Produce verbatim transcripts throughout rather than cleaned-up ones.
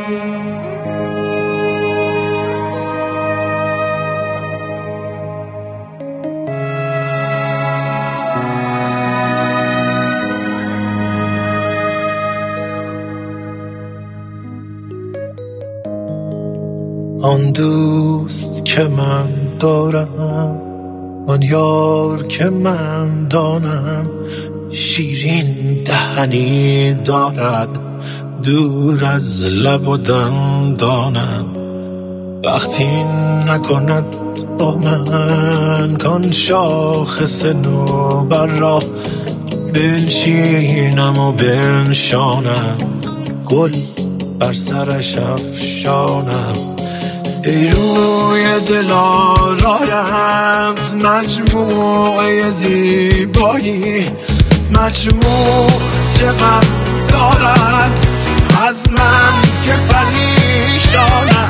آن دوست که من دارم، آن یار که من دانم، شیرین دهنی دارد دور از لب و دندانم. وقتی نکند با من کان شاخص نوبر را، بنشینم و بنشانم، گل بر سرش افشانم. ای روی دل آرایت مجموعه زیبایی، مجموع چه غم دارد از من که پریشانم.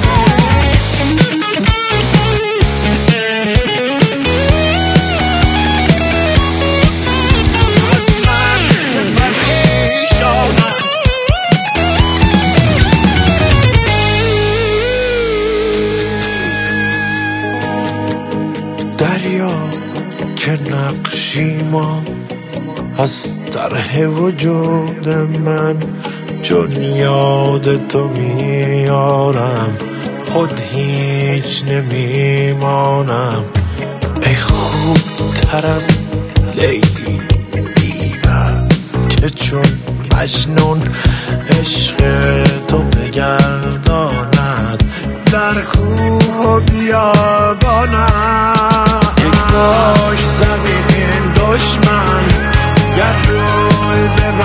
دریا که نقشی ماند از طرح وجود من، چون یاد تو میارم خود هیچ نمیمانم. ای خوب تر از لیلی بی‌بست که چون مجنون عشق تو بگرداند در کوه و بیابانم. یک باش زمین دشمن گر روی به